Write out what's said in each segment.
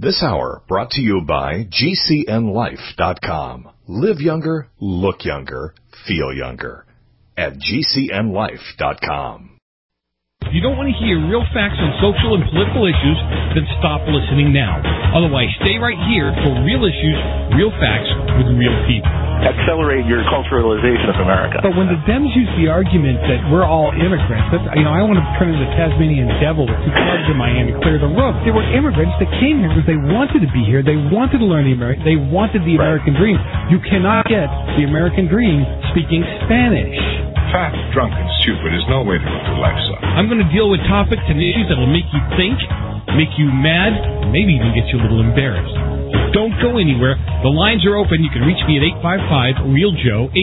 This hour brought to you by GCNLife.com. Live younger, look younger, feel younger. At GCNLife.com. If you don't want to hear real facts on social and political issues, then stop listening now. Otherwise, stay right here for real issues, real facts with real people. Accelerate your culturalization of America. But when the Dems use the argument that we're all immigrants, that's, I want to turn into the Tasmanian devil with 2 clubs in my hand and clear the roof. They were immigrants that came here because they wanted to be here. They wanted to learn they wanted the American dream. You cannot get the American dream speaking Spanish. Fat, drunk, and stupid is no way to go through life, son. I'm going to deal with topics and issues that will make you think, make you mad, and maybe even get you a little embarrassed. So don't go anywhere. The lines are open. You can reach me at 855-REAL-JOE,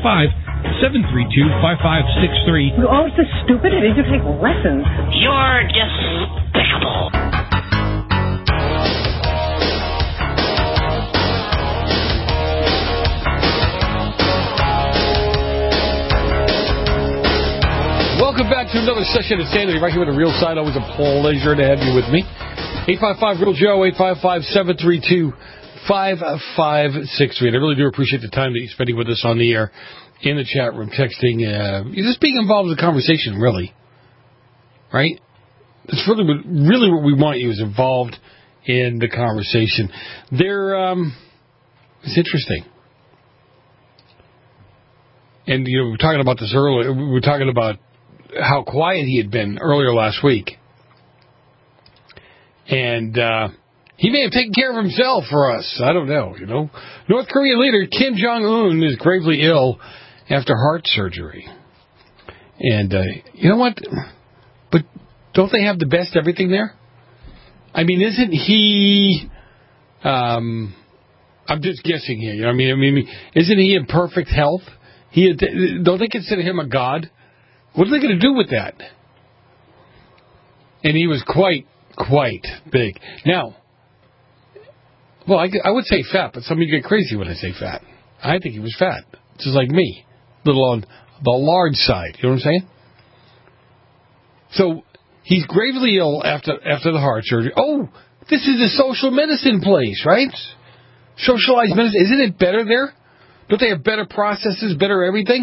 855-732-5563. You're always so stupid. I need to take lessons. You're despicable. Welcome back to another session of Sanity right here with The Real Side. Always a pleasure to have you with me. 855-REAL-JOE, 855-732-5563. And I really do appreciate the time that you're spending with us on the air, in the chat room, texting. You're just being involved in the conversation, really. Right? That's really what we want you is involved in the conversation. It's interesting. And, we were talking about this earlier. We were talking about how quiet he had been earlier last week. And he may have taken care of himself for us. I don't know, North Korean leader Kim Jong-un is gravely ill after heart surgery. And you know what? But don't they have the best everything there? I mean, isn't he... I'm just guessing here. I mean, isn't he in perfect health? Don't they consider him a god? What are they going to do with that? And he was quite big. Now, well, I would say fat, but some of you get crazy when I say fat. I think he was fat, just like me, a little on the large side. You know what I'm saying? So he's gravely ill after the heart surgery. Oh, this is a social medicine place, right? Socialized medicine. Isn't it better there? Don't they have better processes, better everything?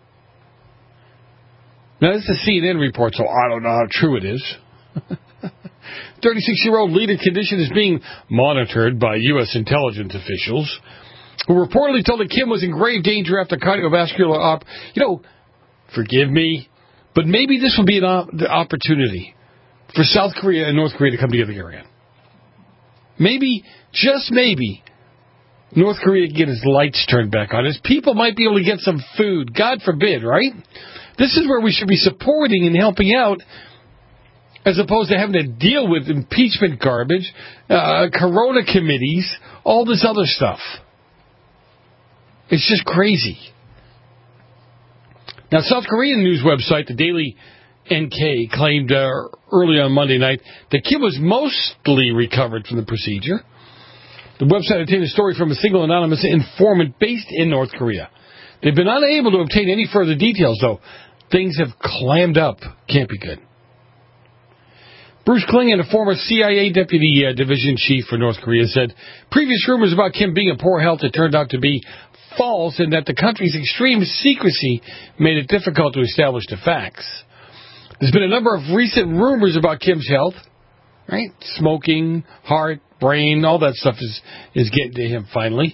Now, this is a CNN report, so I don't know how true it is. 36-year-old leader condition is being monitored by U.S. intelligence officials, who reportedly told that Kim was in grave danger after cardiovascular forgive me, but maybe this will be the opportunity for South Korea and North Korea to come together again. Maybe, just maybe, North Korea can get his lights turned back on. His people might be able to get some food. God forbid, right? This is where we should be supporting and helping out, as opposed to having to deal with impeachment garbage, corona committees, all this other stuff. It's just crazy. Now, South Korean news website, the Daily NK, claimed early on Monday night that Kim was mostly recovered from the procedure. The website obtained a story from a single anonymous informant based in North Korea. They've been unable to obtain any further details, though. Things have clammed up. Can't be good. Bruce Klingon, a former CIA deputy division chief for North Korea, said previous rumors about Kim being in poor health had turned out to be false, and that the country's extreme secrecy made it difficult to establish the facts. There's been a number of recent rumors about Kim's health, right? Smoking, heart, brain, all that stuff is getting to him finally.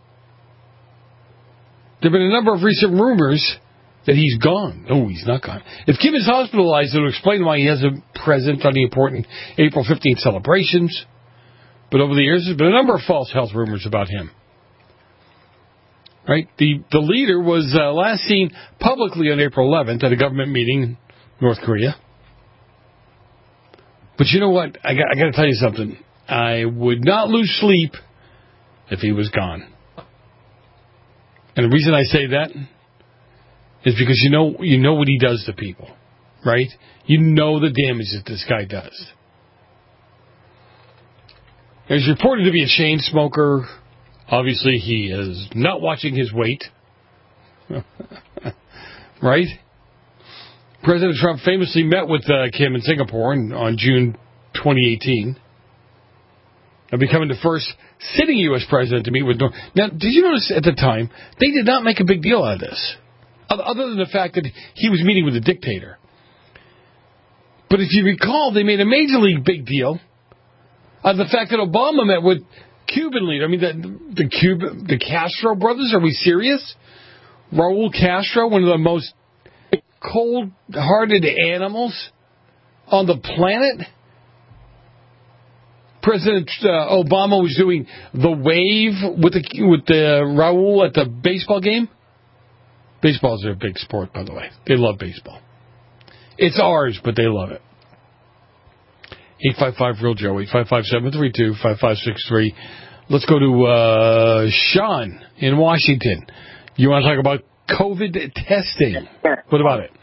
There have been a number of recent rumors that he's gone. No, he's not gone. If Kim is hospitalized, it will explain why he hasn't present on the important April 15th celebrations. But over the years, there's been a number of false health rumors about him. Right? The leader was last seen publicly on April 11th at a government meeting in North Korea. But you know what? I got to tell you something. I would not lose sleep if he was gone. And the reason I say that is because you know what he does to people, right? You know the damage that this guy does. He's reported to be a chain smoker. Obviously, he is not watching his weight. Right? President Trump famously met with Kim in Singapore on June 2018. of becoming the first sitting U.S. president to meet with North. Now, did you notice at the time, they did not make a big deal out of this, other than the fact that he was meeting with a dictator. But if you recall, they made a major league big deal of the fact that Obama met with Cuban leader. I mean, the Castro brothers. Are we serious? Raul Castro, one of the most cold-hearted animals on the planet. President Obama was doing the wave with the Raul at the baseball game. Baseball's their big sport, by the way. They love baseball. It's ours, but they love it. 855-REAL-JOE, 855-732-5563. Let's go to Sean in Washington. You want to talk about COVID testing? What about it?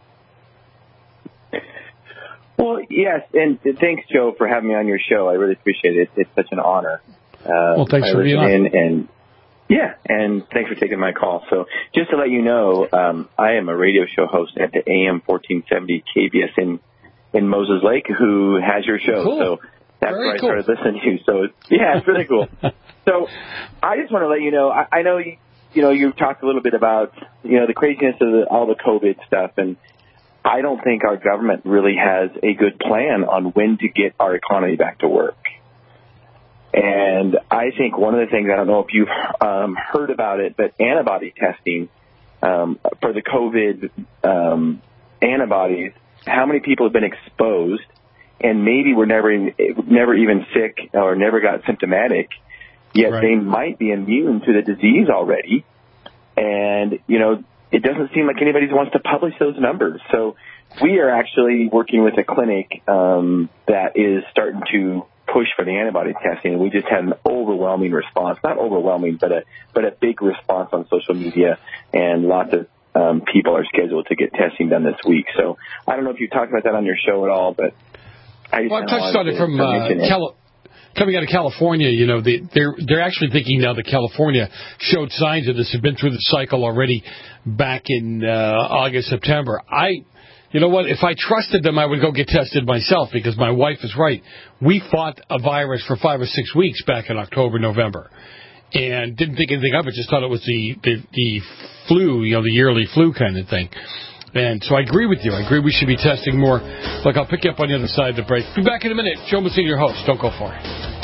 Well, yes, and thanks, Joe, for having me on your show. I really appreciate it. It's such an honor. Well, thanks for being on. And thanks for taking my call. So just to let you know, I am a radio show host at the AM 1470 KBS in Moses Lake, who has your show. Cool. So that's Very where I cool. started listening to you. So, yeah, it's really cool. So I just want to let you know, I know, you talked a little bit about, the craziness of all the COVID stuff, and I don't think our government really has a good plan on when to get our economy back to work. And I think one of the things, I don't know if you've heard about it, but antibody testing for the COVID antibodies, how many people have been exposed and maybe were never even sick or never got symptomatic, yet they might be immune to the disease already. And, it doesn't seem like anybody wants to publish those numbers. So we are actually working with a clinic that is starting to push for the antibody testing, and we just had an overwhelming response. Not overwhelming, but a big response on social media, and lots of people are scheduled to get testing done this week. So I don't know if you talked about that on your show at all, but I touched on it from coming out of California. They're actually thinking now that California showed signs of this, have been through the cycle already back in August, September. You know what? If I trusted them, I would go get tested myself, because my wife is right. We fought a virus for 5 or 6 weeks back in October, November, and didn't think anything of it. Just thought it was the flu, the yearly flu kind of thing. And so I agree with you. I agree we should be testing more. Look, I'll pick you up on the other side of the break. Be back in a minute. Joe Messina, your host. Don't go far.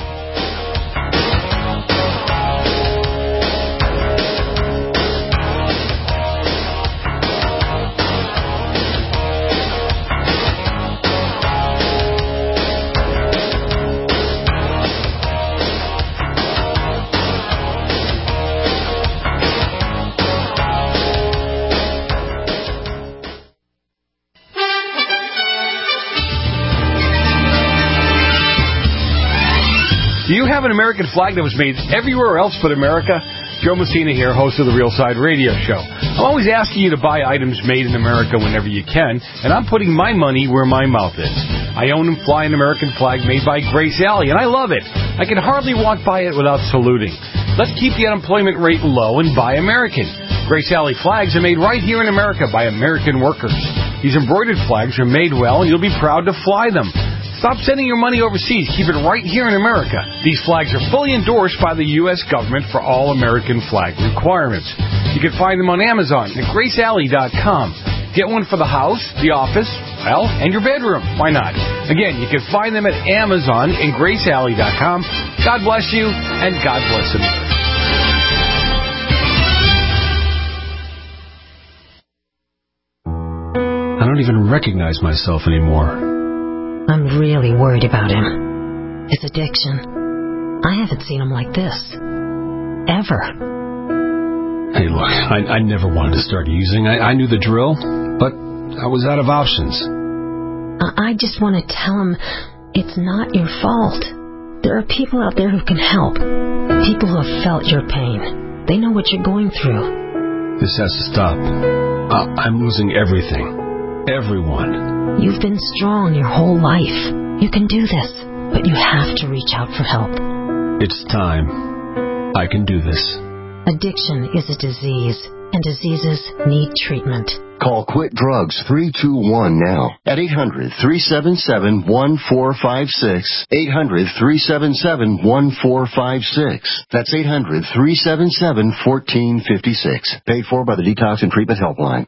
Do you have an American flag that was made everywhere else but America? Joe Messina here, host of the Real Side Radio Show. I'm always asking you to buy items made in America whenever you can, and I'm putting my money where my mouth is. I own and fly an American flag made by Grace Alley, and I love it. I can hardly walk by it without saluting. Let's keep the unemployment rate low and buy American. Grace Alley flags are made right here in America by American workers. These embroidered flags are made well, and you'll be proud to fly them. Stop sending your money overseas. Keep it right here in America. These flags are fully endorsed by the U.S. government for all American flag requirements. You can find them on Amazon at GraceAlley.com. Get one for the house, the office, and your bedroom. Why not? Again, you can find them at Amazon and GraceAlley.com. God bless you, and God bless America. I don't even recognize myself anymore. I'm really worried about him. His addiction. I haven't seen him like this. Ever. Hey, look, I never wanted to start using. I knew the drill, but I was out of options. I just want to tell him it's not your fault. There are people out there who can help. People who have felt your pain. They know what you're going through. This has to stop. I'm losing everything. Everyone. You've been strong your whole life. You can do this, but you have to reach out for help. It's time. I can do this. Addiction is a disease. and diseases need treatment. Call Quit Drugs 321 now at 800-377-1456. 800-377-1456. That's 800-377-1456. Paid for by the Detox and Treatment Helpline.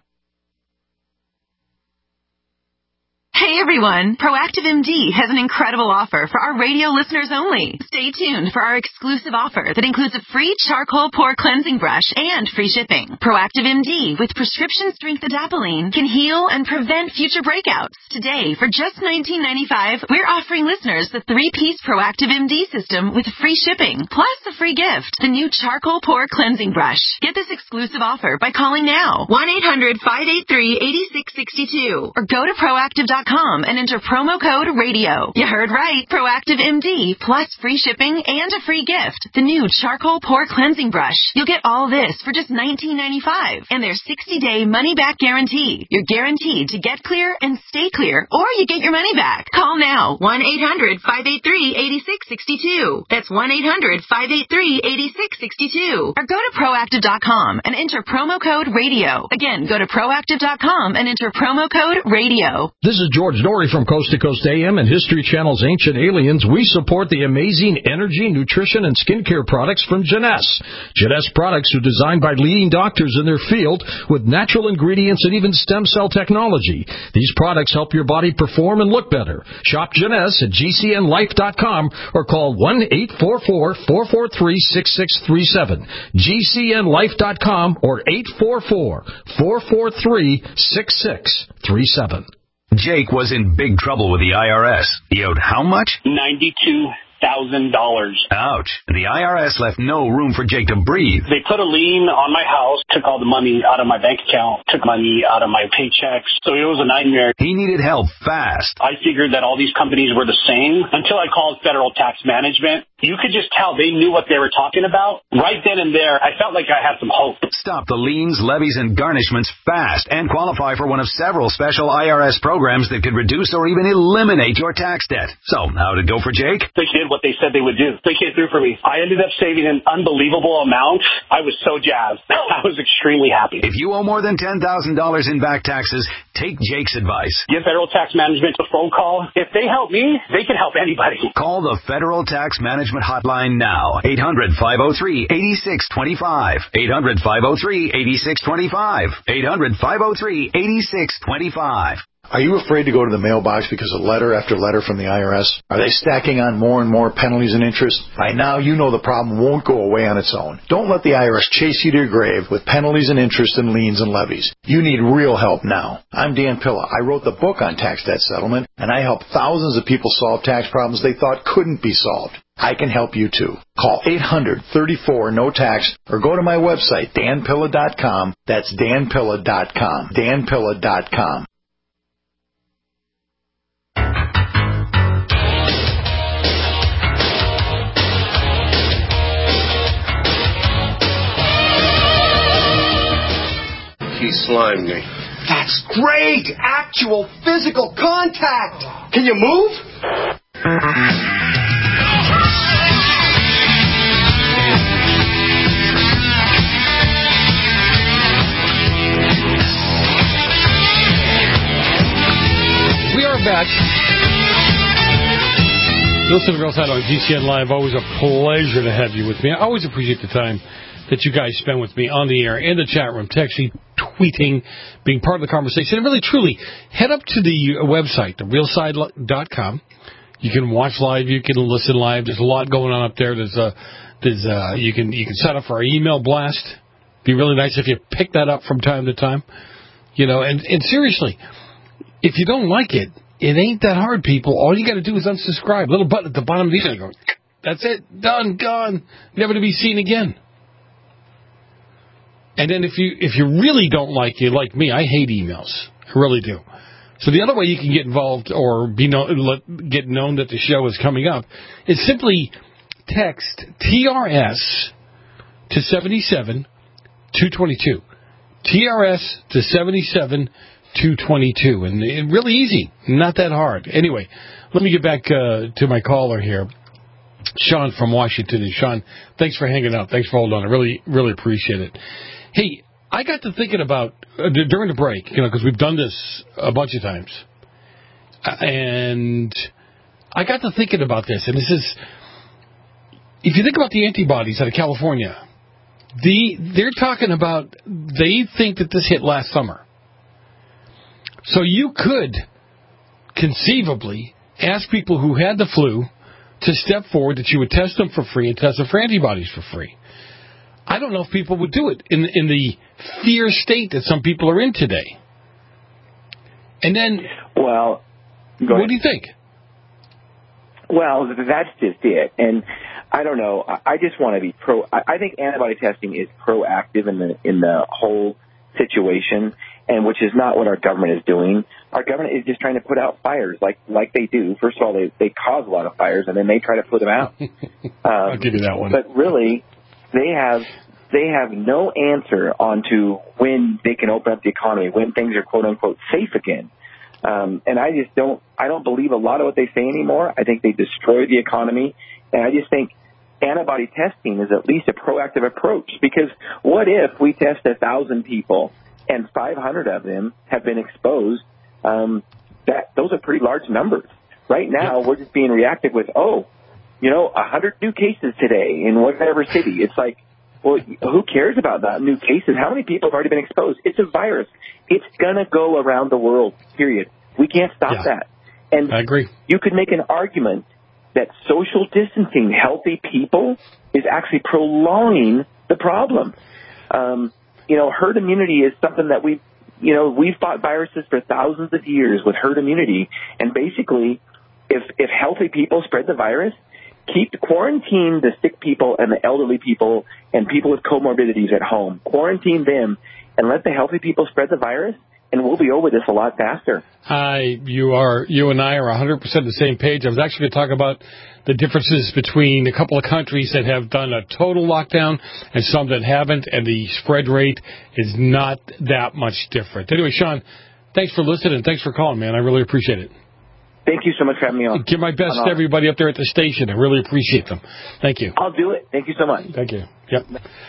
Hey everyone, Proactive MD has an incredible offer for our radio listeners only. Stay tuned for our exclusive offer that includes a free charcoal pore cleansing brush and free shipping. Proactive MD with prescription strength adapalene can heal and prevent future breakouts. Today, for just $19.95, we're offering listeners the 3-piece Proactive MD system with free shipping, plus a free gift, the new charcoal pore cleansing brush. Get this exclusive offer by calling now, 1-800-583-8662, or go to proactive.com and enter promo code RADIO. You heard right. Proactive MD plus free shipping and a free gift. The new charcoal pore cleansing brush. You'll get all this for just $19.95 and their 60-day money-back guarantee. You're guaranteed to get clear and stay clear, or you get your money back. Call now. 1-800-583-8662. That's 1-800-583-8662. Or go to proactive.com and enter promo code RADIO. Again, go to proactive.com and enter promo code RADIO. This is George Norrie from Coast to Coast AM and History Channel's Ancient Aliens. We support the amazing energy, nutrition, and skincare products from Jeunesse. Jeunesse products are designed by leading doctors in their field with natural ingredients and even stem cell technology. These products help your body perform and look better. Shop Jeunesse at GCNLife.com or call 1-844-443-6637. GCNLife.com or 844-443-6637. Jake was in big trouble with the IRS. He owed how much? $92,000. Ouch. The IRS left no room for Jake to breathe. They put a lien on my house, took all the money out of my bank account, took money out of my paychecks. So it was a nightmare. He needed help fast. I figured that all these companies were the same until I called Federal Tax Management. You could just tell they knew what they were talking about. Right then and there, I felt like I had some hope. Stop the liens, levies, and garnishments fast and qualify for one of several special IRS programs that could reduce or even eliminate your tax debt. So, how'd it go for Jake? They did what they said they would do. They came through for me. I ended up saving an unbelievable amount. I was so jazzed. I was extremely happy. If you owe more than $10,000 in back taxes, take Jake's advice. Give Federal Tax Management a phone call. If they help me, they can help anybody. Call the Federal Tax Management hotline now. 800-503-8625. 800-503-8625. 800-503-8625. Are you afraid to go to the mailbox because of letter after letter from the IRS? Are they stacking on more and more penalties and interest? By now, you know the problem won't go away on its own. Don't let the IRS chase you to your grave with penalties and interest and liens and levies. You need real help now. I'm Dan Pilla. I wrote the book on tax debt settlement, and I help thousands of people solve tax problems they thought couldn't be solved. I can help you too. Call 800-34-NO-TAX or go to my website, danpilla.com. That's danpilla.com. danpilla.com. He slimed me. That's great! Actual physical contact! Can you move? We are back. Listen to Girls Night on GCN Live. Always a pleasure to have you with me. I always appreciate the time that you guys spend with me on the air, in the chat room, texting, tweeting, being part of the conversation. And really, truly, head up to the website, therealside.com. You can watch live. You can listen live. There's a lot going on up there. You can sign up for our email blast. It'd be really nice if you pick that up from time to time. You know, and seriously, if you don't like it, it ain't that hard, people. All you got to do is unsubscribe. Little button at the bottom of the email. Go, that's it. Done. Gone. Never to be seen again. And then if you really don't like it, like me, I hate emails. I really do. So the other way you can get involved or get known that the show is coming up is simply text TRS to 77222. TRS to 77222. And really easy. Not that hard. Anyway, let me get back to my caller here. Sean from Washington. And Sean, thanks for hanging out. Thanks for holding on. I really, really appreciate it. Hey, I got to thinking about, during the break, because we've done this a bunch of times, and I got to thinking about this, and this is, if you think about the antibodies out of California, they're talking about, they think that this hit last summer. So you could conceivably ask people who had the flu to step forward, that you would test them for free and test them for antibodies for free. I don't know if people would do it in the fear state that some people are in today. And then, well, what do you think? Well, that's just it. And I don't know. I just want to be I think antibody testing is proactive in the whole situation, and which is not what our government is doing. Our government is just trying to put out fires like they do. First of all, they cause a lot of fires, and then they try to put them out. I'll give you that one. But really, they have no answer onto when they can open up the economy, when things are quote unquote safe again. And I don't believe a lot of what they say anymore. I think they destroy the economy, and I just think antibody testing is at least a proactive approach, because what if we test 1,000 people and 500 of them have been exposed? Those are pretty large numbers. Right now, we're just being reactive with, 100 new cases today in whatever city. It's like, well, who cares about that new cases? How many people have already been exposed? It's a virus. It's going to go around the world, period. We can't stop that. And I agree. You could make an argument that social distancing healthy people is actually prolonging the problem. Herd immunity is something that we've fought viruses for thousands of years with herd immunity. And basically, if healthy people spread the virus, quarantine the sick people and the elderly people and people with comorbidities at home. Quarantine them and let the healthy people spread the virus, and we'll be over this a lot faster. You and I are 100% the same page. I was actually going to talk about the differences between a couple of countries that have done a total lockdown and some that haven't, and the spread rate is not that much different. Anyway, Sean, thanks for listening and thanks for calling, man. I really appreciate it. Thank you so much for having me on. Give my best to everybody up there at the station. I really appreciate them. Thank you. I'll do it. Thank you so much. Thank you. Yep.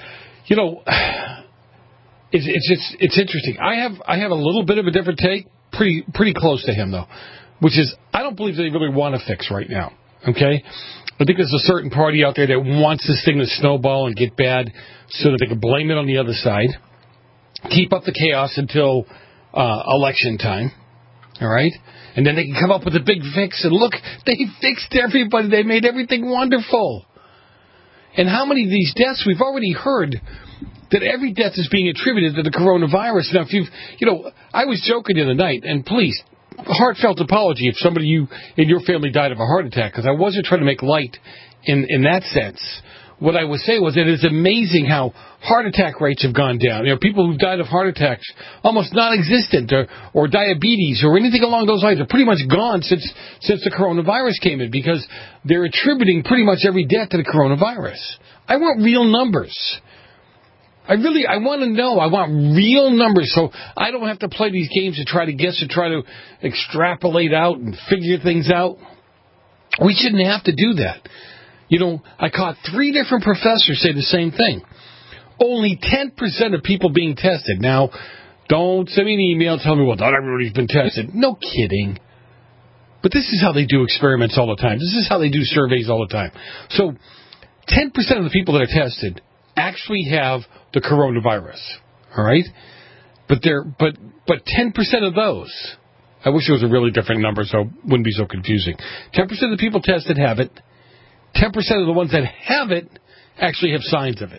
It's interesting. I have a little bit of a different take, pretty close to him though, which is I don't believe they really want to fix right now. Okay, I think there's a certain party out there that wants this thing to snowball and get bad, so that they can blame it on the other side, keep up the chaos until election time. All right, and then they can come up with a big fix. And look, they fixed everybody. They made everything wonderful. And how many of these deaths we've already heard? That every death is being attributed to the coronavirus. Now, if I was joking the other night, and please, heartfelt apology if somebody in your family died of a heart attack, because I wasn't trying to make light in that sense. What I was saying was that it's amazing how heart attack rates have gone down. People who've died of heart attacks, almost non-existent, or diabetes, or anything along those lines, are pretty much gone since the coronavirus came in, because they're attributing pretty much every death to the coronavirus. I want real numbers. I want to know. I want real numbers, so I don't have to play these games to try to guess and try to extrapolate out and figure things out. We shouldn't have to do that. I caught 3 different professors say the same thing. Only 10% of people being tested. Now, don't send me an email telling me, well, not everybody's been tested. No kidding. But this is how they do experiments all the time. This is how they do surveys all the time. So 10% of the people that are tested actually have the coronavirus, all right? But 10% of those, I wish it was a really different number so it wouldn't be so confusing. 10% of the people tested have it. 10% of the ones that have it actually have signs of it.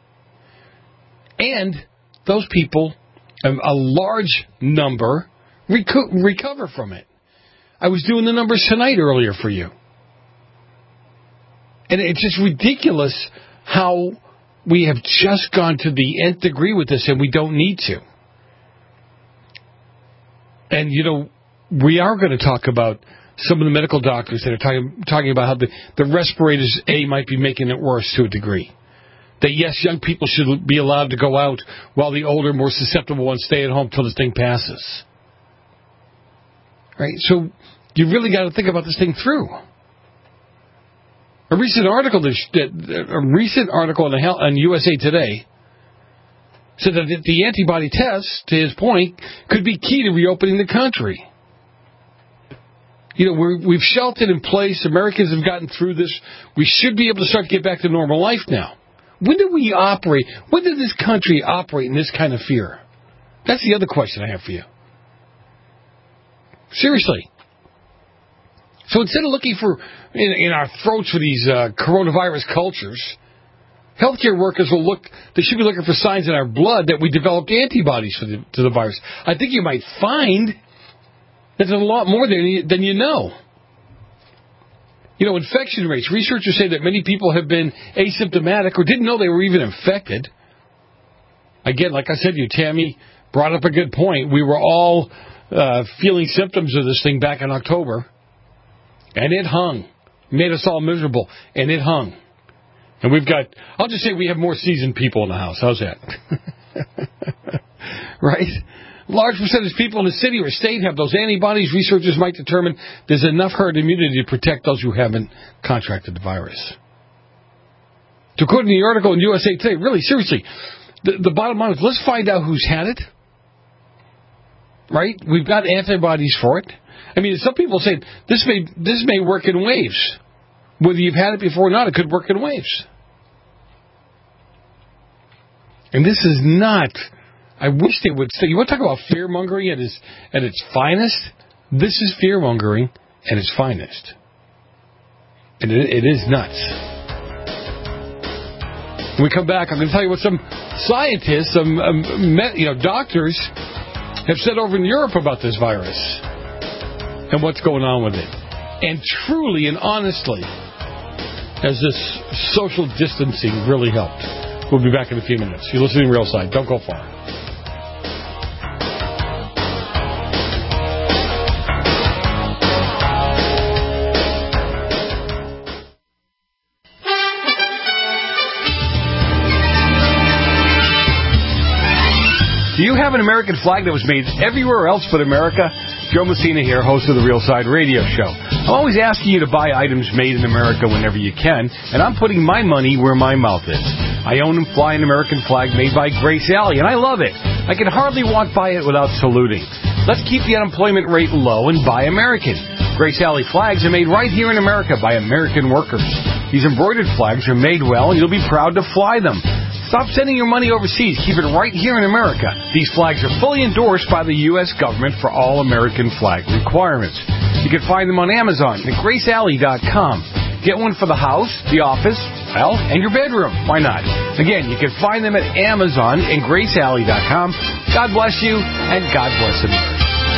And those people, a large number, recover from it. I was doing the numbers tonight earlier for you. And it's just ridiculous how we have just gone to the nth degree with this, and we don't need to. And, we are going to talk about some of the medical doctors that are talking about how the respirators, might be making it worse to a degree. That, yes, young people should be allowed to go out while the older, more susceptible ones stay at home till this thing passes. Right? So you really got to think about this thing through. A recent article on USA Today So that the antibody test, to his point, could be key to reopening the country. We've sheltered in place. Americans have gotten through this. We should be able to start to get back to normal life now. When did we operate? When did this country operate in this kind of fear? That's the other question I have for you. Seriously. So instead of looking for in our throats for these coronavirus cultures, healthcare workers they should be looking for signs in our blood that we developed antibodies to the virus. I think you might find that there's a lot more than you know. Infection rates. Researchers say that many people have been asymptomatic or didn't know they were even infected. Again, like I said to you, Tammy brought up a good point. We were all feeling symptoms of this thing back in October, and it hung. Made us all miserable, and it hung. And I'll just say we have more seasoned people in the house. How's that? Right? Large percentage of people in the city or state have those antibodies. Researchers might determine there's enough herd immunity to protect those who haven't contracted the virus. To quote in the article in USA Today, really, seriously, the bottom line is let's find out who's had it. Right? We've got antibodies for it. I mean, some people say this may work in waves. Whether you've had it before or not, it could work in waves. And this is not... I wish they would say, you want to talk about fear-mongering at its finest? This is fear-mongering at its finest. And it is nuts. When we come back, I'm going to tell you what some scientists, doctors have said over in Europe about this virus and what's going on with it. And truly and honestly, has this social distancing really helped? We'll be back in a few minutes. You're listening to Real Side. Don't go far. Do you have an American flag that was made everywhere else but America? Joe Messina here, host of the Real Side Radio Show. I'm always asking you to buy items made in America whenever you can, and I'm putting my money where my mouth is. I own and fly an American flag made by Grace Alley, and I love it. I can hardly walk by it without saluting. Let's keep the unemployment rate low and buy American. Grace Alley flags are made right here in America by American workers. These embroidered flags are made well, and you'll be proud to fly them. Stop sending your money overseas. Keep it right here in America. These flags are fully endorsed by the U.S. government for all American flag requirements. You can find them on Amazon at GraceAlley.com. Get one for the house, the office, and your bedroom. Why not? Again, you can find them at Amazon and GraceAlley.com. God bless you, and God bless America.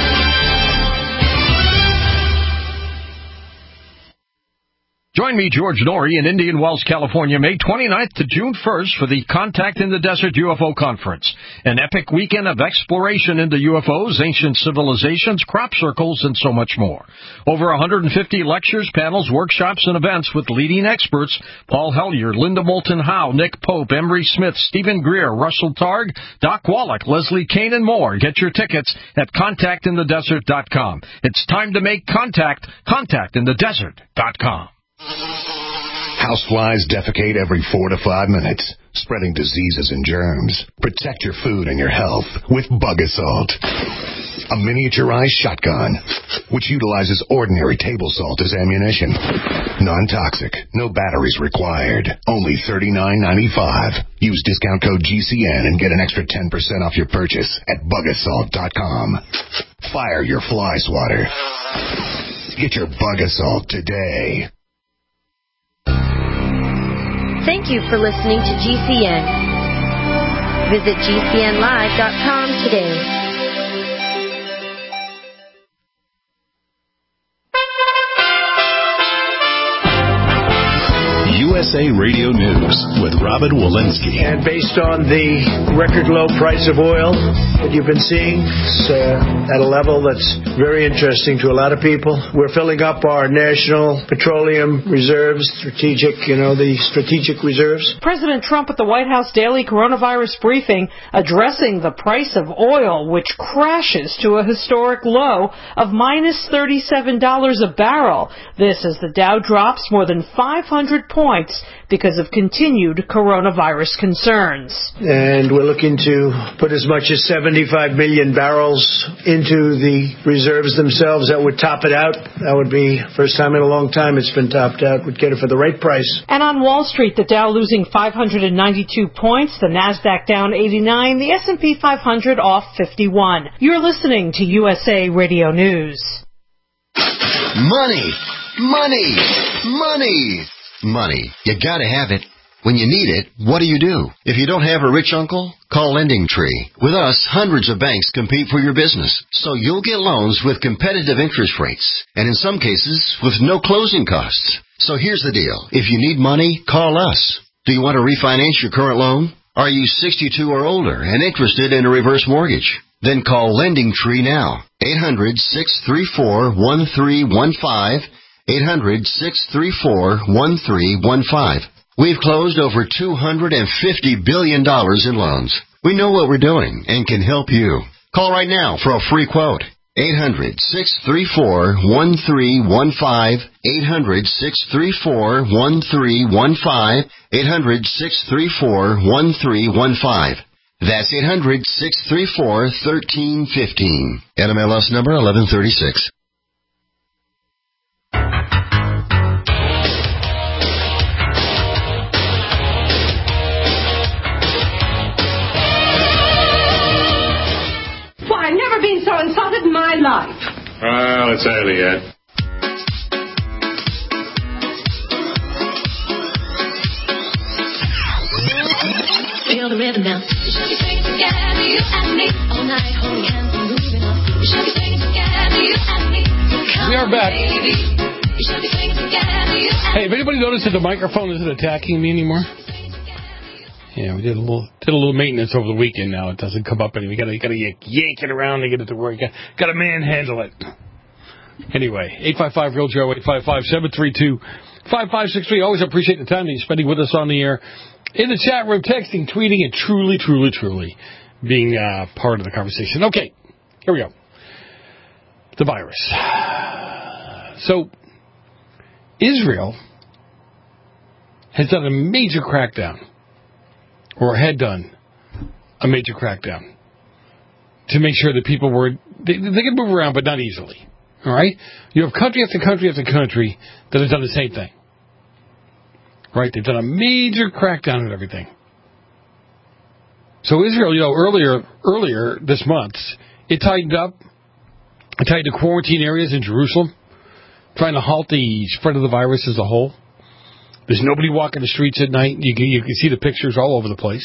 Join me, George Norrie, in Indian Wells, California, May 29th to June 1st for the Contact in the Desert UFO Conference, an epic weekend of exploration into UFOs, ancient civilizations, crop circles, and so much more. Over 150 lectures, panels, workshops, and events with leading experts: Paul Hellyer, Linda Moulton Howe, Nick Pope, Emery Smith, Stephen Greer, Russell Targ, Doc Wallach, Leslie Kane, and more. Get your tickets at contactinthedesert.com. It's time to make contact. Contactinthedesert.com. Houseflies defecate every 4 to 5 minutes, spreading diseases and germs. Protect your food and your health with Bug Assault, a miniaturized shotgun which utilizes ordinary table salt as ammunition. Non-toxic, no batteries required. Only $39.95. Use discount code GCN and get an extra 10% off your purchase at bugassault.com. Fire your fly swatter. Get your Bug Assault today. Thank you for listening to GCN. Visit GCNlive.com today. USA Radio News with Robin Walensky. And based on the record low price of oil that you've been seeing, it's at a level that's very interesting to a lot of people. We're filling up our national petroleum reserves, the strategic reserves. President Trump at the White House daily coronavirus briefing addressing the price of oil, which crashes to a historic low of minus $37 a barrel. This as the Dow drops more than 500 points because of continued coronavirus concerns. And we're looking to put as much as 75 million barrels into the reserves themselves. That would top it out. That would be first time in a long time it's been topped out. We'd get it for the right price. And on Wall Street, the Dow losing 592 points, the Nasdaq down 89, the S&P 500 off 51. You're listening to USA Radio News. Money, money, money, money. You gotta have it. When you need it, what do? If you don't have a rich uncle, call LendingTree. With us, hundreds of banks compete for your business, so you'll get loans with competitive interest rates, and in some cases, with no closing costs. So here's the deal. If you need money, call us. Do you want to refinance your current loan? Are you 62 or older and interested in a reverse mortgage? Then call LendingTree now. 800-634-1315. 800-634-1315. We've closed over $250 billion in loans. We know what we're doing and can help you. Call right now for a free quote. 800-634-1315. 800-634-1315. 800-634-1315. That's 800-634-1315. NMLS number 1136. I've never been so insulted in my life. Well, it's early yet. Feel the rhythm now. You should be singing together, you and me, all night, holding hands and moving on. You should be singing together, you and me. We are back. Baby. You should be singing together, you and me. Hey, have anybody noticed that the microphone isn't attacking me anymore? Yeah, we did a little maintenance over the weekend. Now it doesn't come up anymore. You gotta yank it around to get it to work. Gotta manhandle it. Anyway, 855-REAL-JOE, 855-732-5563. Always appreciate the time that you're spending with us on the air, in the chat room, texting, tweeting, and truly being part of the conversation. Okay, here we go. The virus. So, Israel has done a major crackdown, or had done a major crackdown, to make sure that people they can move around, but not easily. All right? You have country after country after country that has done the same thing. Right? They've done a major crackdown on everything. So Israel, earlier this month, it tightened up. It tightened the quarantine areas in Jerusalem, trying to halt the spread of the virus as a whole. There's nobody walking the streets at night. You can see the pictures all over the place.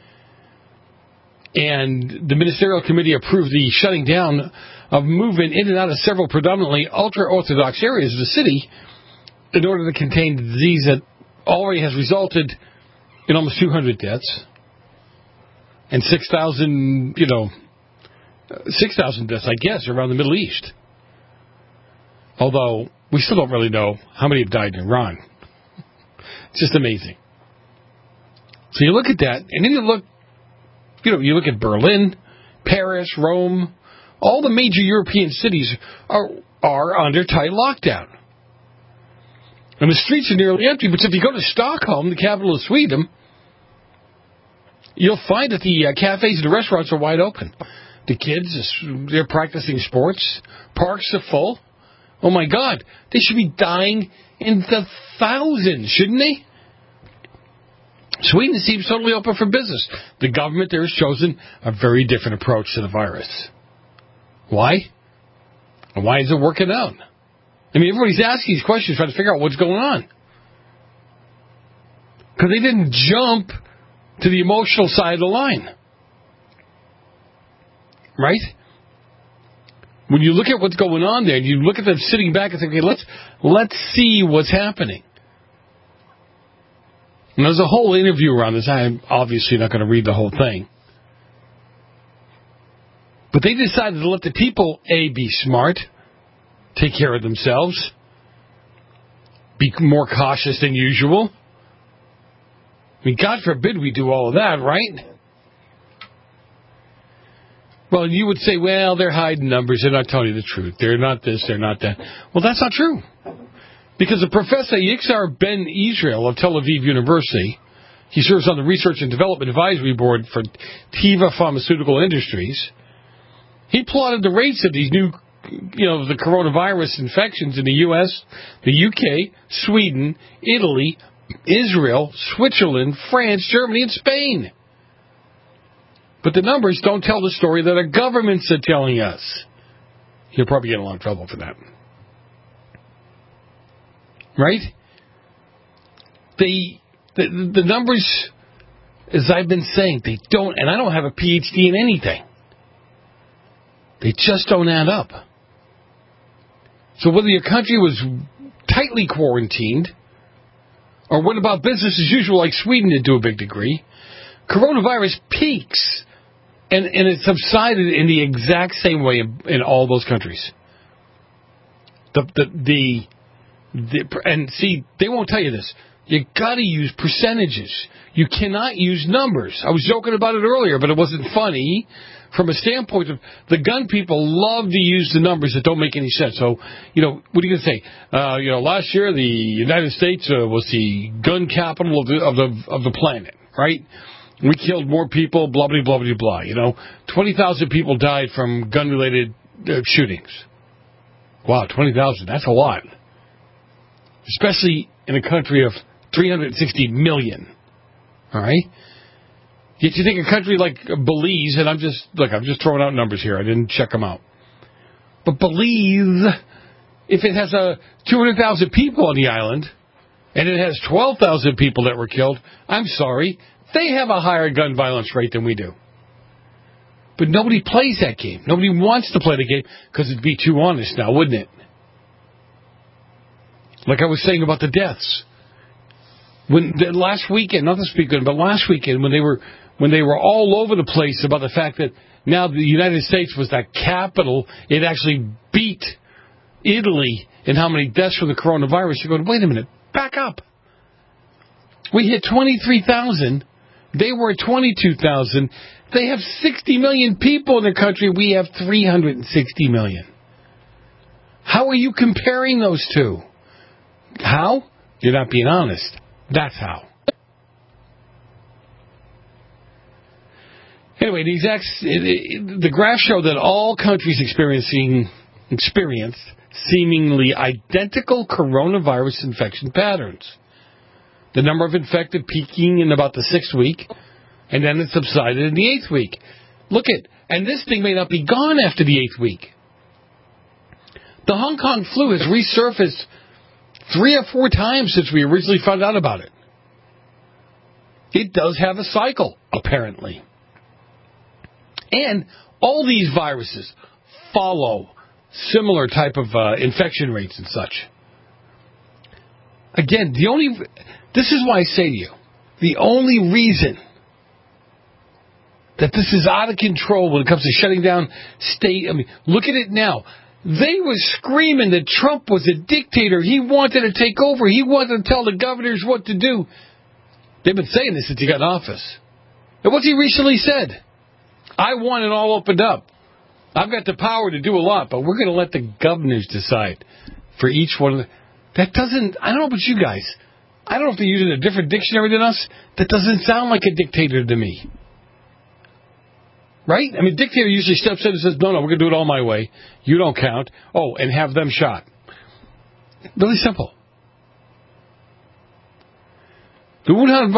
And the ministerial committee approved the shutting down of movement in and out of several predominantly ultra-Orthodox areas of the city in order to contain the disease that already has resulted in almost 200 deaths and 6,000 deaths, I guess, around the Middle East. Although we still don't really know how many have died in Iran. It's just amazing. So you look at that, and then you look at Berlin, Paris, Rome. All the major European cities are under tight lockdown. And the streets are nearly empty. But if you go to Stockholm, the capital of Sweden, you'll find that the cafes and the restaurants are wide open. The kids, they're practicing sports. Parks are full. Oh, my God. They should be dying in the thousands, shouldn't they? Sweden seems totally open for business. The government there has chosen a very different approach to the virus. Why? And why is it working out? I mean, everybody's asking these questions, trying to figure out what's going on. Because they didn't jump to the emotional side of the line. Right? When you look at what's going on there, and you look at them sitting back and think, okay, let's see what's happening. And there's a whole interview around this. I'm obviously not going to read the whole thing. But they decided to let the people, be smart, take care of themselves, be more cautious than usual. I mean, God forbid we do all of that, right? Well, you would say, well, they're hiding numbers. They're not telling you the truth. They're not this, they're not that. Well, that's not true. Because the Professor Yitzhar Ben Israel of Tel Aviv University, he serves on the Research and Development Advisory Board for Teva Pharmaceutical Industries. He plotted the rates of these new, the coronavirus infections in the U.S., the UK, Sweden, Italy, Israel, Switzerland, France, Germany, and Spain. But the numbers don't tell the story that our governments are telling us. He'll probably get in a lot of trouble for that. Right? The numbers, as I've been saying, they don't, and I don't have a PhD in anything. They just don't add up. So whether your country was tightly quarantined, or what about business as usual like Sweden did to a big degree, coronavirus peaks, and it subsided in the exact same way in all those countries. And see, they won't tell you this. You got to use percentages. You cannot use numbers. I was joking about it earlier, but it wasn't funny from a standpoint of the gun people love to use the numbers that don't make any sense. So, what are you going to say? Last year the United States was the gun capital of the planet, right? We killed more people, blah, blah, blah, blah, blah. 20,000 people died from gun-related shootings. Wow, 20,000, that's a lot. Especially in a country of 360 million. All right? Yet you think a country like Belize, and I'm just throwing out numbers here. I didn't check them out. But Belize, if it has 200,000 people on the island, and it has 12,000 people that were killed, I'm sorry, they have a higher gun violence rate than we do. But nobody plays that game. Nobody wants to play the game because it'd be too honest now, wouldn't it? Like I was saying about the deaths. Last weekend, not this weekend, but last weekend, when they were all over the place about the fact that now the United States was that capital, it actually beat Italy in how many deaths from the coronavirus. You're going, wait a minute, back up. We hit 23,000. They were at 22,000. They have 60 million people in their country. We have 360 million. How are you comparing those two? How? You're not being honest. That's how. Anyway, the graphs show that all countries experienced seemingly identical coronavirus infection patterns. The number of infected peaking in about the 6th week, and then it subsided in the 8th week. And this thing may not be gone after the 8th week. The Hong Kong flu has resurfaced 3 or 4 times since we originally found out about it. It does have a cycle, apparently. And all these viruses follow similar type of infection rates and such. Again, this is why I say to you, the only reason that this is out of control when it comes to shutting down look at it now. They were screaming that Trump was a dictator. He wanted to take over. He wanted to tell the governors what to do. They've been saying this since he got in office. And what's he recently said? I want it all opened up. I've got the power to do a lot, but we're going to let the governors decide for each one of them. That doesn't, I don't know about you guys. I don't know if they're using a different dictionary than us. That doesn't sound like a dictator to me. Right? I mean, dictator usually steps in and says, no, we're going to do it all my way. You don't count. Oh, and have them shot. Really simple. The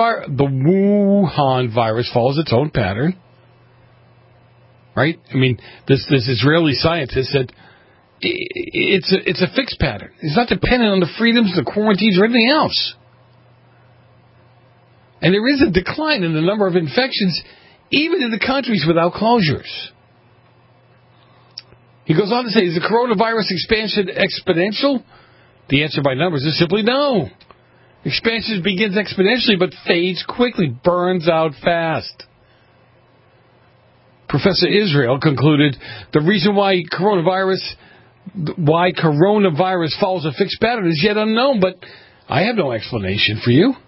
Wuhan virus follows its own pattern. Right? I mean, this Israeli scientist said it's a fixed pattern. It's not dependent on the freedoms, the quarantines, or anything else. And there is a decline in the number of infections even in the countries without closures. He goes on to say, is the coronavirus expansion exponential? The answer by numbers is simply no. Expansion begins exponentially but fades quickly, burns out fast. Professor Israel concluded the reason why coronavirus follows a fixed pattern is yet unknown, but I have no explanation for you.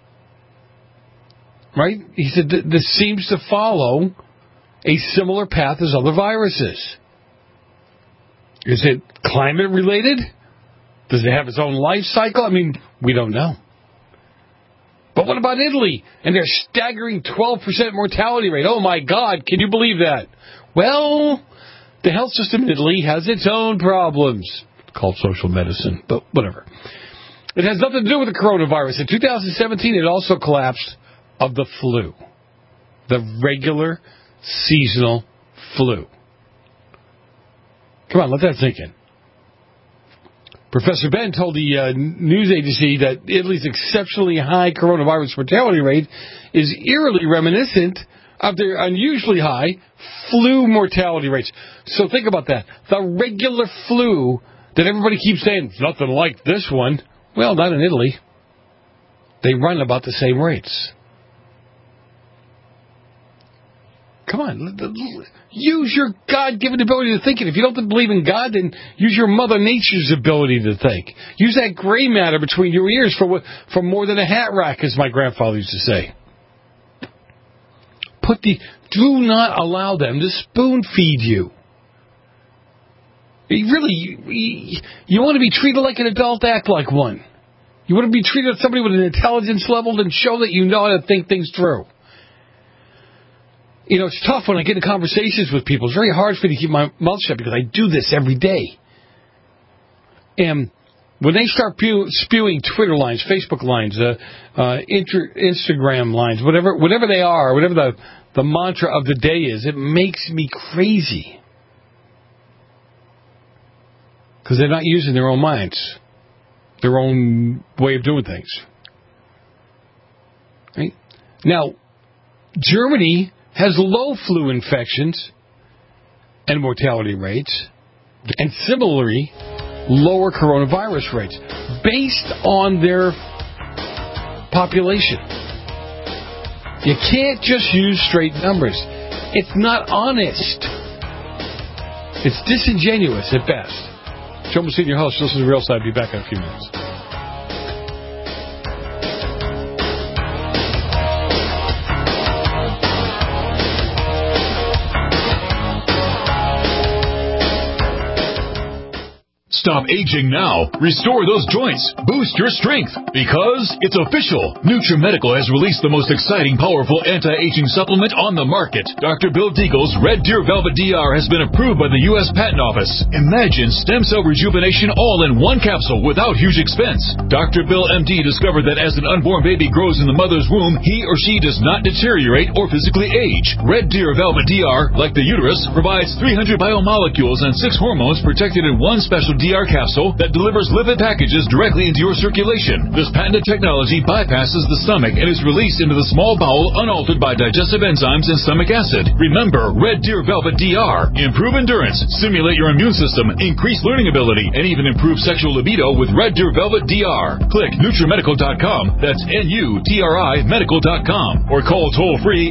Right? He said this seems to follow a similar path as other viruses. Is it climate related? Does it have its own life cycle? I mean, we don't know. But what about Italy and their staggering 12% mortality rate? Oh, my God, can you believe that? Well, the health system in Italy has its own problems. It's called social medicine, but whatever. It has nothing to do with the coronavirus. In 2017, it also collapsed of the flu, the regular seasonal flu. Come on, let that sink in. Professor Ben told the news agency that Italy's exceptionally high coronavirus mortality rate is eerily reminiscent of their unusually high flu mortality rates. So think about that. The regular flu that everybody keeps saying, nothing like this one. Well, not in Italy. They run about the same rates. Come on, use your God-given ability to think. And if you don't believe in God, then use your Mother Nature's ability to think. Use that gray matter between your ears for more than a hat rack, as my grandfather used to say. Do not allow them to spoon feed you. You want to be treated like an adult, act like one. You want to be treated as somebody with an intelligence level, then show that you know how to think things through. You know, it's tough when I get in conversations with people. It's very hard for me to keep my mouth shut because I do this every day. And when they start spewing Twitter lines, Facebook lines, Instagram lines, whatever they are, whatever the mantra of the day is, it makes me crazy. Because they're not using their own minds, their own way of doing things. Right? Now, Germany has low flu infections and mortality rates, and similarly, lower coronavirus rates, based on their population. You can't just use straight numbers. It's not honest. It's disingenuous at best. Joe Messina, your host. This is Real Side. Be back in a few minutes. Stop aging now. Restore those joints. Boost your strength. Because it's official. NutriMedical has released the most exciting, powerful anti-aging supplement on the market. Dr. Bill Deagle's Red Deer Velvet DR has been approved by the U.S. Patent Office. Imagine stem cell rejuvenation all in one capsule without huge expense. Dr. Bill MD discovered that as an unborn baby grows in the mother's womb, he or she does not deteriorate or physically age. Red Deer Velvet DR, like the uterus, provides 300 biomolecules and 6 hormones protected in one special DR capsule that delivers lipid packages directly into your circulation. This patented technology bypasses the stomach and is released into the small bowel unaltered by digestive enzymes and stomach acid. Remember, Red Deer Velvet DR. Improve endurance, stimulate your immune system, increase learning ability, and even improve sexual libido with Red Deer Velvet DR. Click NutriMedical.com, that's NUTRI Medical.com, or call toll-free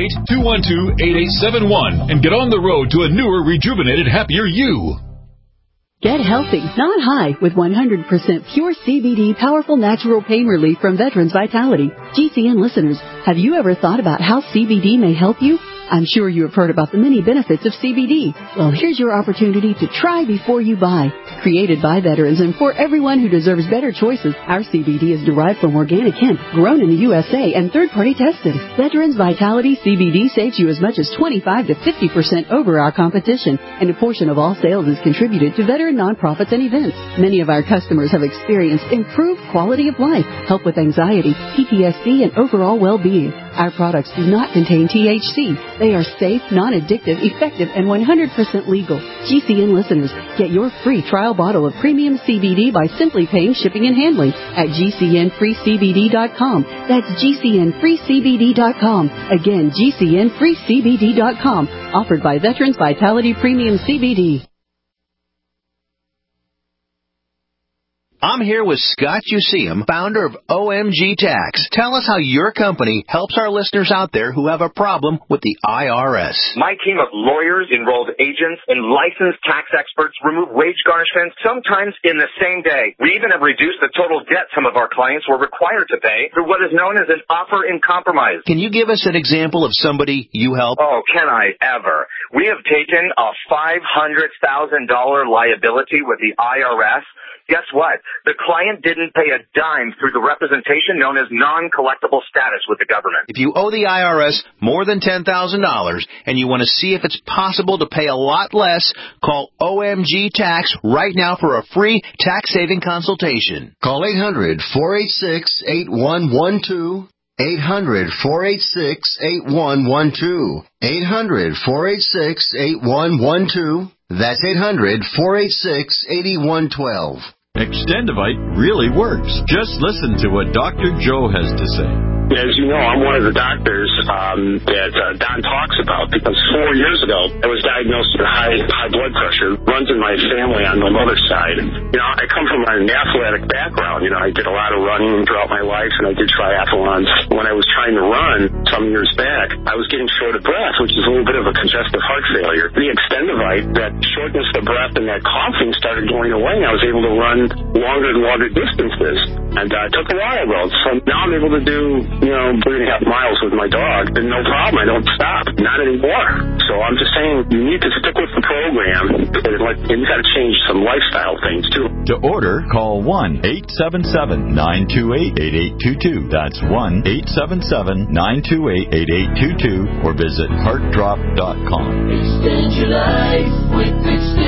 888-212-8871 and get on the road to a newer, rejuvenated, happier you. Get healthy, not high, with 100% pure CBD powerful natural pain relief from Veterans Vitality. GCN listeners, have you ever thought about how CBD may help you? I'm sure you have heard about the many benefits of CBD. Well, here's your opportunity to try before you buy. Created by veterans and for everyone who deserves better choices, our CBD is derived from organic hemp, grown in the USA, and third-party tested. Veterans Vitality CBD saves you as much as 25 to 50% over our competition, and a portion of all sales is contributed to veteran nonprofits and events. Many of our customers have experienced improved quality of life, help with anxiety, PTSD, and overall well-being. Our products do not contain THC. They are safe, non-addictive, effective, and 100% legal. GCN listeners, get your free trial bottle of premium CBD by simply paying shipping and handling at GCNFreeCBD.com. That's GCNFreeCBD.com. Again, GCNFreeCBD.com. Offered by Veterans Vitality Premium CBD. I'm here with Scott Useum, founder of OMG Tax. Tell us how your company helps our listeners out there who have a problem with the IRS. My team of lawyers, enrolled agents, and licensed tax experts remove wage garnishments sometimes in the same day. We even have reduced the total debt some of our clients were required to pay through what is known as an offer in compromise. Can you give us an example of somebody you help? Oh, can I ever? We have taken a $500,000 liability with the IRS. Guess what? The client didn't pay a dime through the representation known as non-collectible status with the government. If you owe the IRS more than $10,000 and you want to see if it's possible to pay a lot less, call OMG Tax right now for a free tax-saving consultation. Call 800-486-8112. 800-486-8112. 800-486-8112. That's 800-486-8112. Extendivite really works. Just listen to what Dr. Joe has to say. As you know, I'm one of the doctors that Don talks about, because 4 years ago I was diagnosed with high blood pressure. Runs in my family on my mother's side. You know, I come from an athletic background. You know, I did a lot of running throughout my life, and I did triathlons. When I was trying to run some years back, I was getting short of breath, which is a little bit of a congestive heart failure. The Extendivite, that shortness of breath and that coughing started going away, and I was able to run longer and longer distances. And it took a while, though. So now I'm able to do 3.5 miles with my dog, and no problem. I don't stop. Not anymore. So I'm just saying, you need to stick with the program, and you got to change some lifestyle things, too. To order, call 1-877-928-8822. That's 1-877-928-8822, or visit heartdrop.com. Extend your life with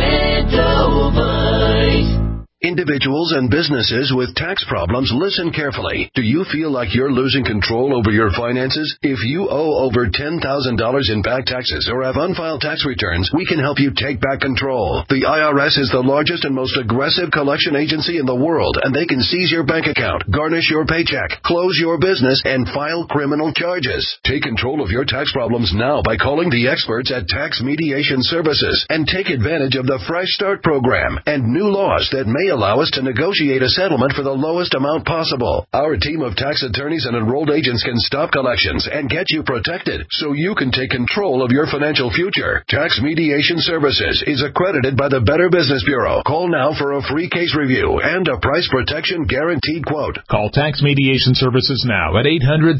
Extendivite. Individuals and businesses with tax problems, listen carefully. Do you feel like you're losing control over your finances? If you owe over $10,000 in back taxes or have unfiled tax returns, we can help you take back control. The IRS is the largest and most aggressive collection agency in the world, and they can seize your bank account, garnish your paycheck, close your business, and file criminal charges. Take control of your tax problems now by calling the experts at Tax Mediation Services and take advantage of the Fresh Start program and new laws that may allow us to negotiate a settlement for the lowest amount possible. Our team of tax attorneys and enrolled agents can stop collections and get you protected so you can take control of your financial future. Tax Mediation Services is accredited by the Better Business Bureau. Call now for a free case review and a price protection guaranteed quote. Call Tax Mediation Services now at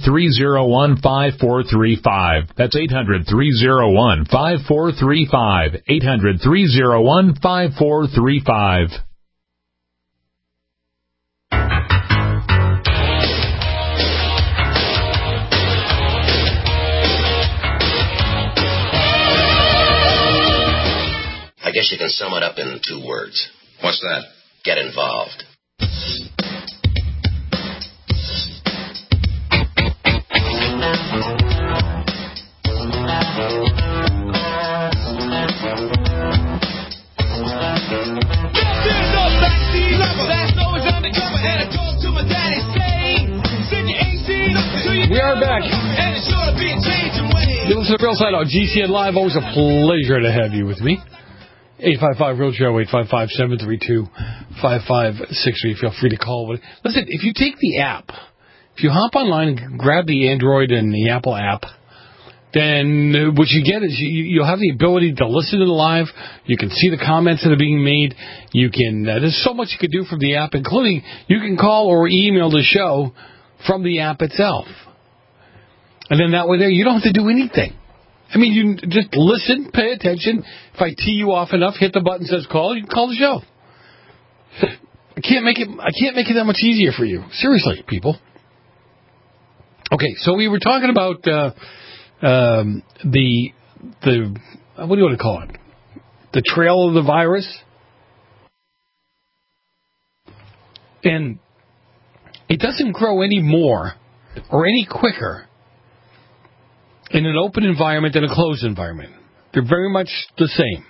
800-301-5435. That's 800-301-5435. 800-301-5435. I guess you can sum it up in 2 words. What's that? Get involved. We are back. You listen to Real Side on GCN Live. Always a pleasure to have you with me. 855-REAL-SHOW, 855-732-5563. Feel free to call. Listen, if you take the app, if you hop online and grab the Android and the Apple app, then what you get is you'll have the ability to listen to the live. You can see the comments that are being made. You can. There's so much you can do from the app, including you can call or email the show from the app itself. And then that way there, you don't have to do anything. I mean, you just listen, pay attention. If I tee you off enough, hit the button that says call, you can call the show. I can't make it that much easier for you. Seriously, people. Okay, so we were talking about the what do you want to call it? The trail of the virus. And it doesn't grow any more or any quicker in an open environment than a closed environment. They're very much the same.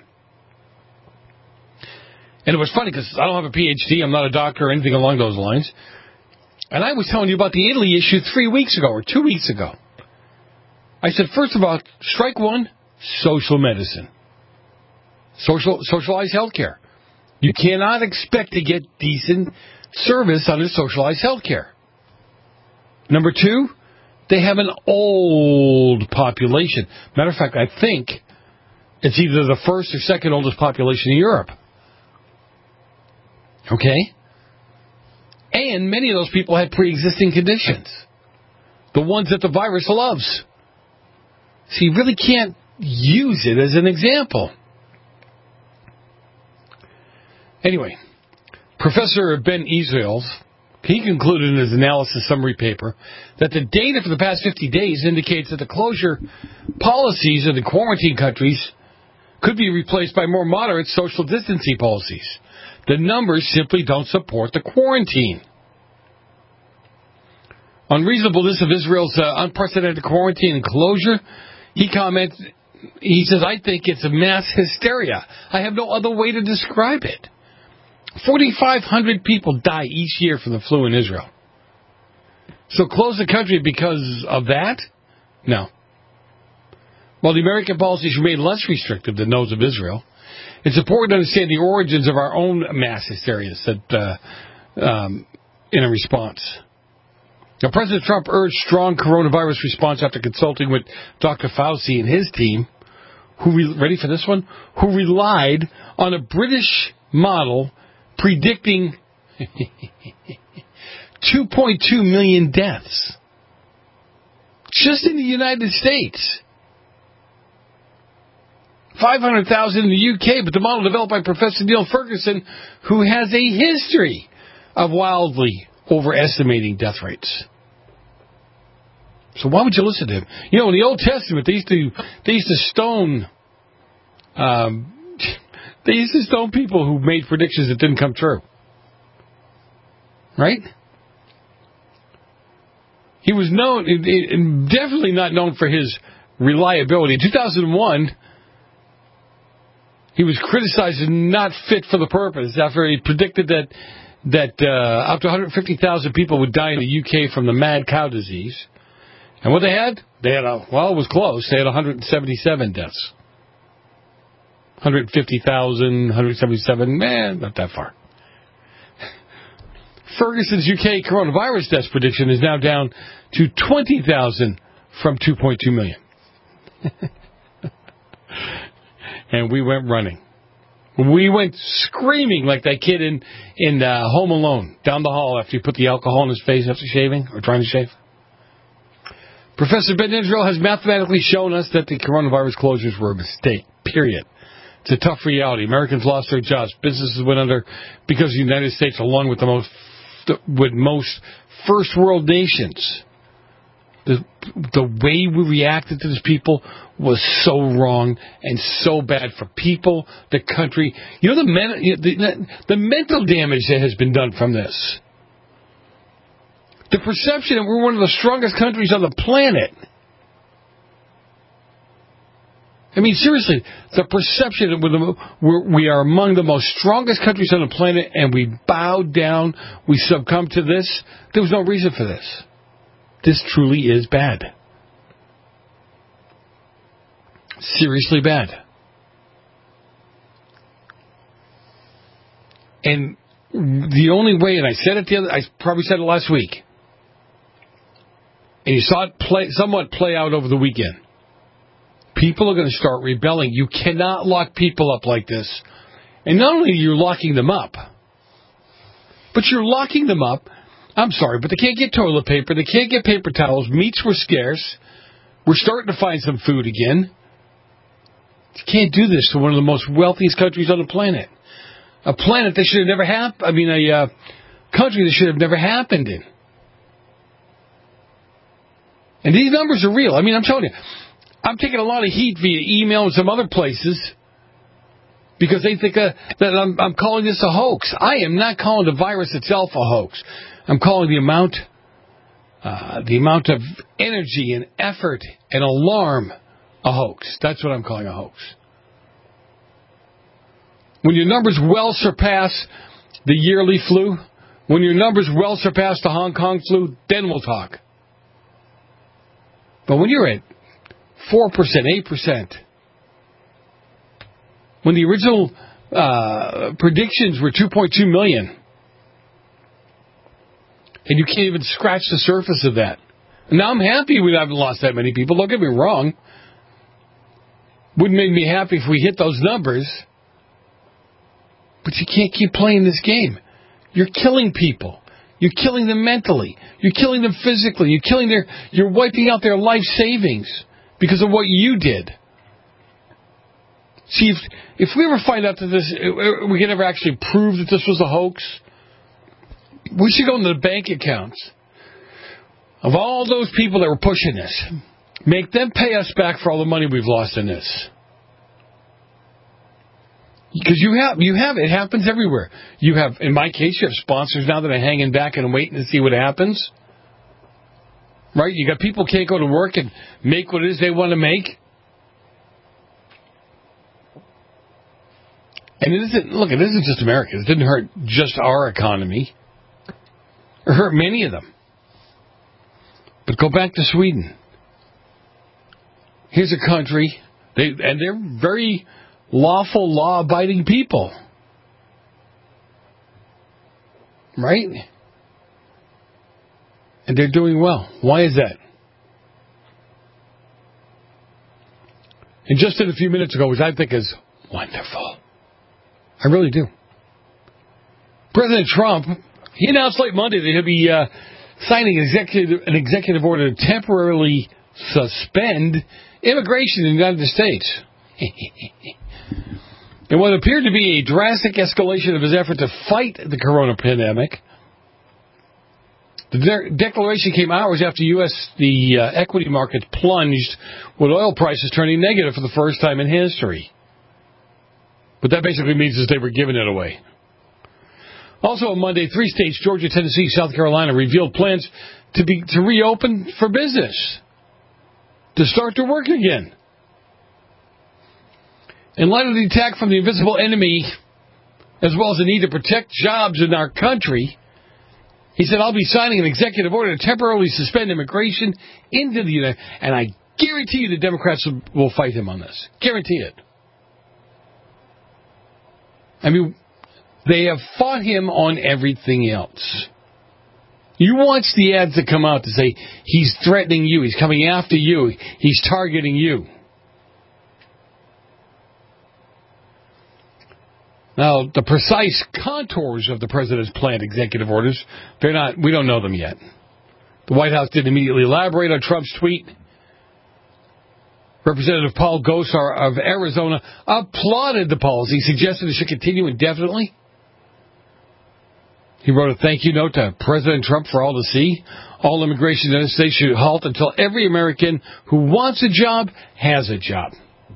And it was funny because I don't have a PhD, I'm not a doctor or anything along those lines. And I was telling you about the Italy issue 3 weeks ago or 2 weeks ago. I said, first of all, strike one, social medicine. Socialized healthcare. You cannot expect to get decent service under socialized healthcare. Number two, they have an old population. Matter of fact, I think it's either the first or second oldest population in Europe. Okay? And many of those people had pre-existing conditions. The ones that the virus loves. So you really can't use it as an example. Anyway, Professor Ben Israels, he concluded in his analysis summary paper that the data for the past 50 days indicates that the closure policies of the quarantine countries could be replaced by more moderate social distancing policies. The numbers simply don't support the quarantine. On reasonableness of Israel's unprecedented quarantine and closure, he says, I think it's a mass hysteria. I have no other way to describe it. 4,500 people die each year from the flu in Israel. So close the country because of that? No. While the American policies remain less restrictive than those of Israel, it's important to understand the origins of our own mass hysteria, said in a response. Now, President Trump urged strong coronavirus response after consulting with Dr. Fauci and his team, ready for this one, who relied on a British model predicting 2.2 million deaths just in the United States. 500,000 in the UK, but the model developed by Professor Neil Ferguson, who has a history of wildly overestimating death rates. So why would you listen to him? You know, in the Old Testament, they used to stone people who made predictions that didn't come true. Right? He was definitely not known for his reliability. In 2001, he was criticized as not fit for the purpose after he predicted that up to 150,000 people would die in the UK from the mad cow disease. And what they had? It was close. They had 177 deaths. 150,000, 177, not that far. Ferguson's UK coronavirus deaths prediction is now down to 20,000 from 2.2 million. And we went running. We went screaming like that kid in Home Alone down the hall after he put the alcohol in his face after shaving or trying to shave. Professor Ben Israel has mathematically shown us that the coronavirus closures were a mistake, period. It's a tough reality. Americans lost their jobs. Businesses went under because the United States, along with most first world nations, the way we reacted to these people was so wrong and so bad for people, the country. You know, the mental damage that has been done from this. The perception that we're one of the strongest countries on the planet. I mean, seriously, the perception that we are among the most strongest countries on the planet and we bow down, we succumb to this. There was no reason for this. This truly is bad. Seriously bad. And the only way, and I probably said it last week, and you saw it somewhat play out over the weekend. People are going to start rebelling. You cannot lock people up like this. And not only are you locking them up, but you're locking them up. I'm sorry, but they can't get toilet paper. They can't get paper towels. Meats were scarce. We're starting to find some food again. You can't do this to one of the most wealthiest countries on the planet. A planet that should have never happened. I mean, a country that should have never happened in. And these numbers are real. I mean, I'm telling you, I'm taking a lot of heat via email and some other places because they think that I'm calling this a hoax. I am not calling the virus itself a hoax. I'm calling the amount of energy and effort and alarm a hoax. That's what I'm calling a hoax. When your numbers well surpass the yearly flu, when your numbers well surpass the Hong Kong flu, then we'll talk. But when you're at 4%, 8%, when the original predictions were 2.2 million, and you can't even scratch the surface of that. Now I'm happy we haven't lost that many people. Don't get me wrong. Wouldn't make me happy if we hit those numbers. But you can't keep playing this game. You're killing people. You're killing them mentally. You're killing them physically. You're wiping out their life savings because of what you did. See, if we ever find out that we can ever actually prove that this was a hoax, we should go into the bank accounts of all those people that were pushing this. Make them pay us back for all the money we've lost in this. Because you have it happens everywhere. You have, in my case, you have sponsors now that are hanging back and waiting to see what happens. Right? You got people who can't go to work and make what it is they want to make. And it isn't just America. It didn't hurt just our economy. It hurt many of them. But go back to Sweden. Here's a country, and they're very lawful, law-abiding people. Right? And they're doing well. Why is that? And just in a few minutes ago, which I think is wonderful. I really do. President Trump, he announced late Monday that he'll be signing an executive order to temporarily suspend immigration in the United States. In what appeared to be a drastic escalation of his effort to fight the corona pandemic, the declaration came hours after the equity markets plunged, with oil prices turning negative for the first time in history. But that basically means that they were giving it away. Also on Monday, 3 states, Georgia, Tennessee, South Carolina, revealed plans to reopen for business, to start to work again. In light of the attack from the invisible enemy, as well as the need to protect jobs in our country, he said, I'll be signing an executive order to temporarily suspend immigration into the United States. And I guarantee you the Democrats will fight him on this. Guarantee it. I mean, they have fought him on everything else. You watch the ads that come out to say, he's threatening you, he's coming after you, he's targeting you. Now, the precise contours of the president's planned executive orders, we don't know them yet. The White House didn't immediately elaborate on Trump's tweet. Representative Paul Gosar of Arizona applauded the policy, suggested it should continue indefinitely. He wrote a thank you note to President Trump for all to see. All immigration in the United States should halt until every American who wants a job has a job.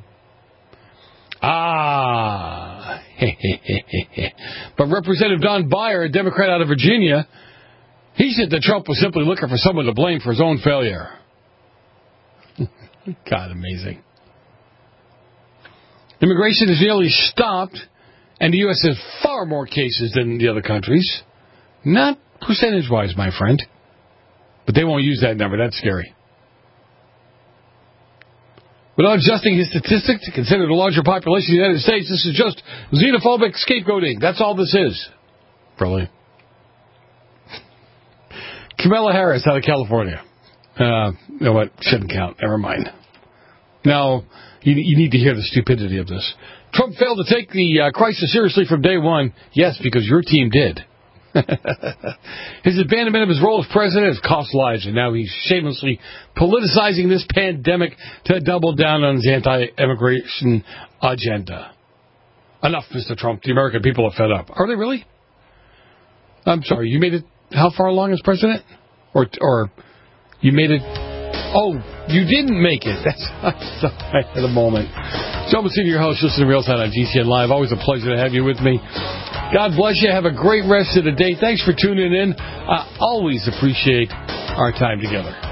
But Representative Don Beyer, a Democrat out of Virginia, he said that Trump was simply looking for someone to blame for his own failure. God, amazing. Immigration is nearly stopped, and the U.S. has far more cases than the other countries. Not percentage-wise, my friend. But they won't use that number. That's scary. Without adjusting his statistics to consider the larger population of the United States, this is just xenophobic scapegoating. That's all this is. Probably. Kamala Harris out of California. You know what? Shouldn't count. Never mind. Now, you need to hear the stupidity of this. Trump failed to take the crisis seriously from day one. Yes, because your team did. His abandonment of his role as president has cost lives, and now he's shamelessly politicizing this pandemic to double down on his anti-immigration agenda. Enough, Mr. Trump. The American people are fed up. Are they really? I'm sorry, you made it how far along as president? Or you made it... Oh, you didn't make it. That's right at the moment. Joe Messina, your host, listening to Real Time on GCN Live. Always a pleasure to have you with me. God bless you. Have a great rest of the day. Thanks for tuning in. I always appreciate our time together.